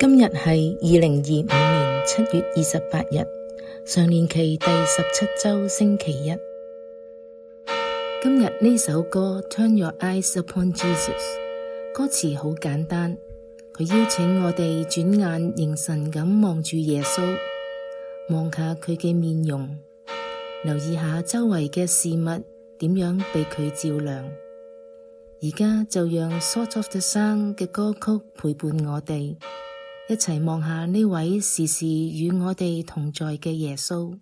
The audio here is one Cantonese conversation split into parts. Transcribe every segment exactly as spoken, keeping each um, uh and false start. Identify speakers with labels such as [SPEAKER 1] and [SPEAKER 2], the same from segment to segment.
[SPEAKER 1] 今日係二零二五年七月二十八日，常年期第十七周星期一。今日呢首歌 Turn Your Eyes Upon Jesus， 歌詞好簡單，佢邀請我哋轉眼凝神咁望住耶穌，望下佢嘅面容，留意下周圍嘅事物點樣被佢照亮。而家就讓 Salt of the Sound 嘅歌曲陪伴我哋，一齊望下呢位時時與我哋同在嘅耶穌。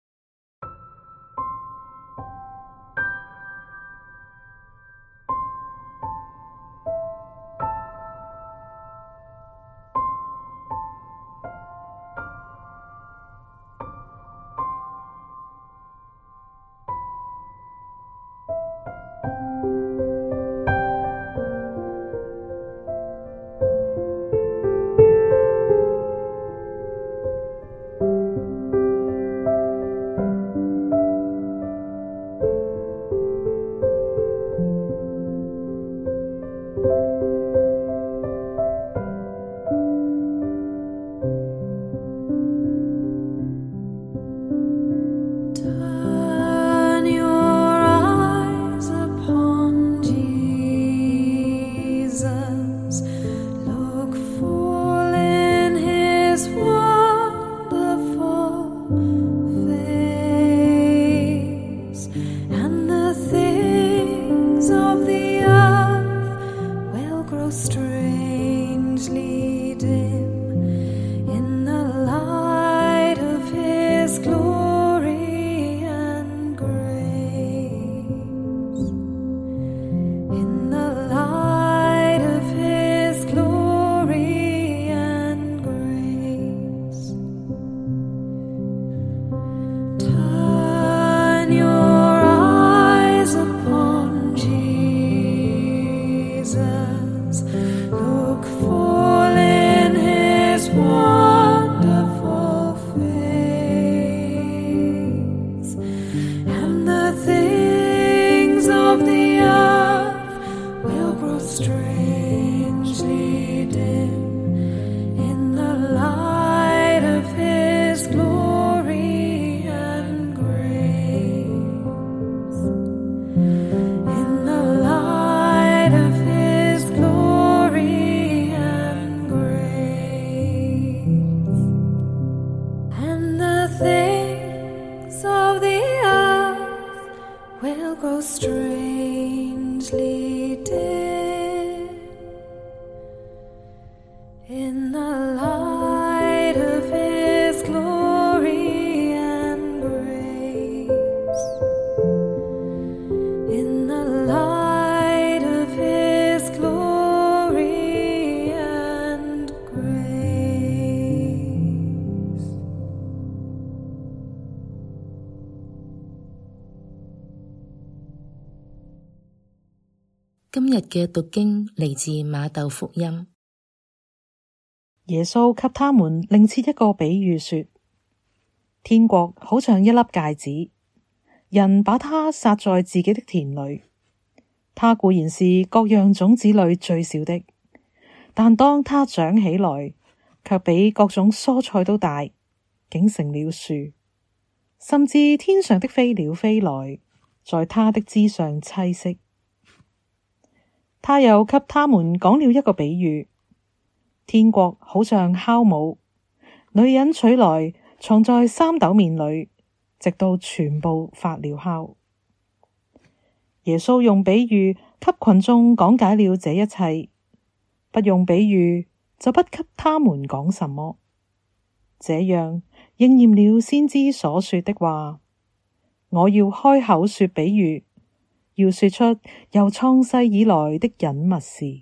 [SPEAKER 1] 今日嘅讀經嚟自馬竇福音。
[SPEAKER 2] 耶穌給他們另設一個比喻說，天國好像一粒芥子，人把它撒在自己的田裏，它固然是各樣種子裏最小的，但當它長起來，卻比各種蔬菜都大，竟成了樹，甚至天上的飛鳥飛來，在它的枝上棲息。他又給他們講了一個比喻，天國好像酵母，女人取來藏在三斗麵裏，直到全部發了酵。耶穌用比喻給群眾講解了這一切，不用比喻就不給他們講什麼。這樣應驗了先知所說的話，我要開口說比喻，要說出由創世以來的隱密事。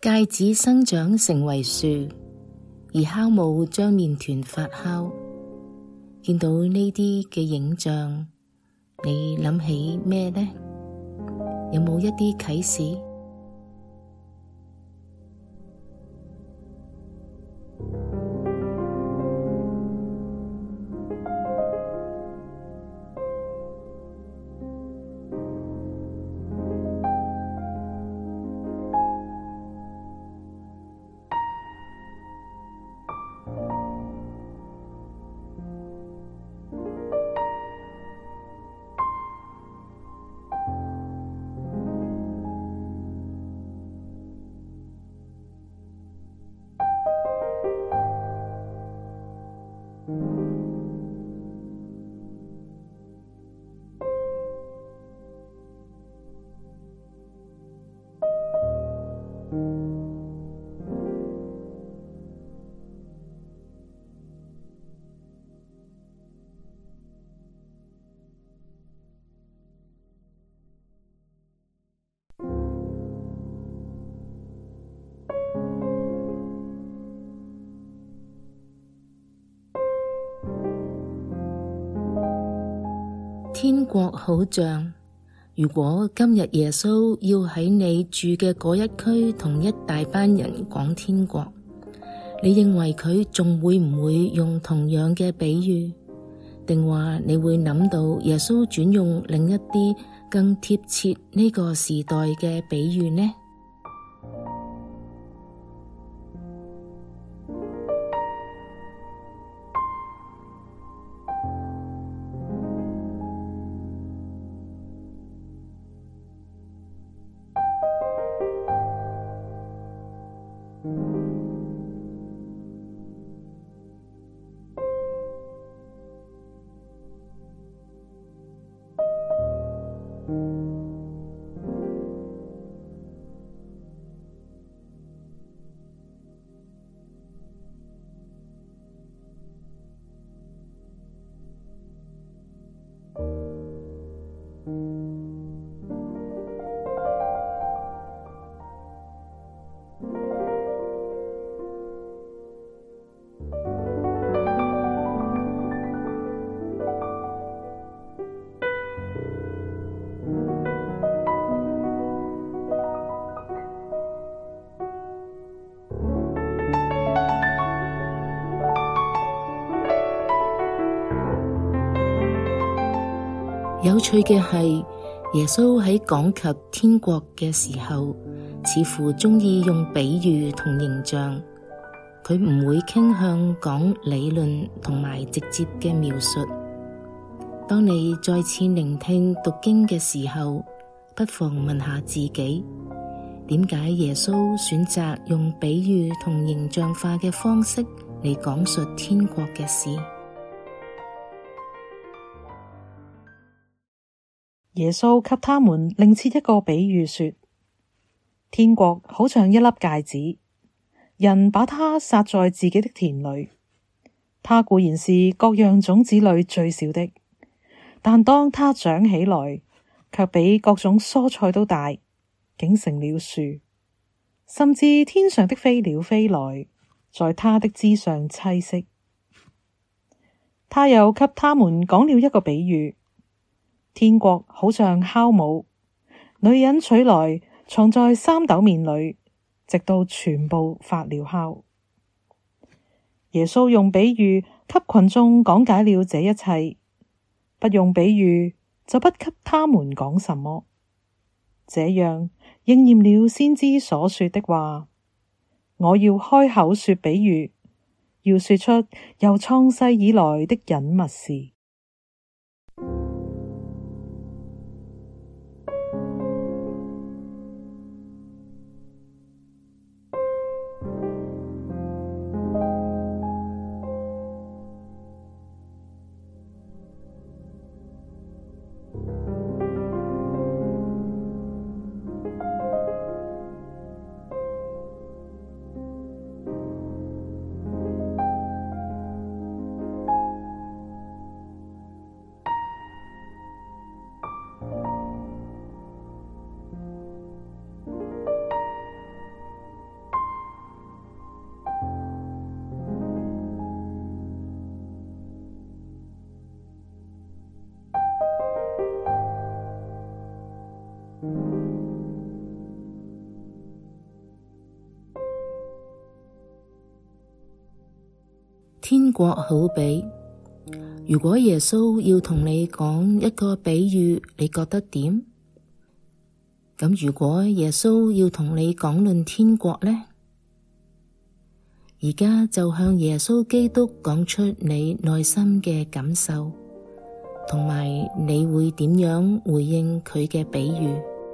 [SPEAKER 1] 芥子生長成為樹，而酵母將麵團發酵。見到呢啲嘅影像，你諗起咩呢？有冇一啲啟示？天國好像，如果今日耶穌要喺你住嘅嗰一區同一大班人講天國，你認為佢仲會唔會用同樣嘅比喻？定話你會諗到耶穌轉用另一啲更貼切呢個時代嘅比喻呢？有趣嘅係，耶穌喺講及天國嘅時候，似乎鍾意用比喻同形象，佢唔會傾向講理論同埋直接嘅描述。當你再次聆聽讀經嘅時候，不妨問下自己，點解耶穌選擇用比喻同形象化嘅方式嚟講述天國嘅事？
[SPEAKER 2] 耶穌給他們另設一個比喻說，天國好像一粒芥子，人把它撒在自己的田裏，它固然是各樣種子裏最小的，但當它長起來，卻比各種蔬菜都大，竟成了樹，甚至天上的飛鳥飛來，在它的枝上棲息。他又給他們講了一個比喻，天國好像酵母，女人取來藏在三斗麵裏，直到全部發了酵。耶穌用比喻給群眾講解了這一切，不用比喻就不給他們講什麼。這樣應驗了先知所說的話：我要開口說比喻，要說出由創世以來的隱密事。
[SPEAKER 1] 天國好比，如果耶穌要同你講一個比喻，你覺得點？咁如果耶穌要同你講論天國呢？而家就向耶穌基督講出你內心嘅感受，同埋你會點樣回應佢嘅比喻。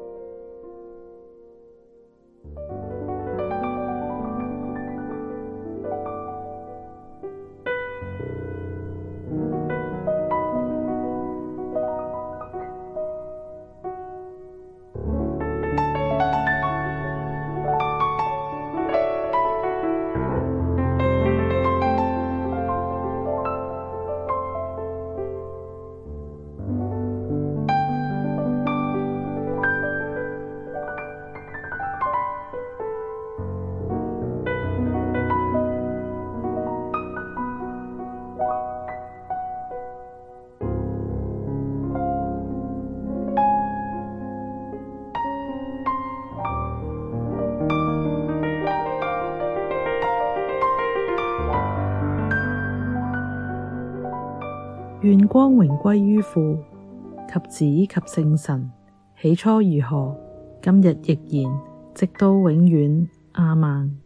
[SPEAKER 2] 願光榮歸於父及子及聖神，起初如何，今日亦然，直到永遠。阿們。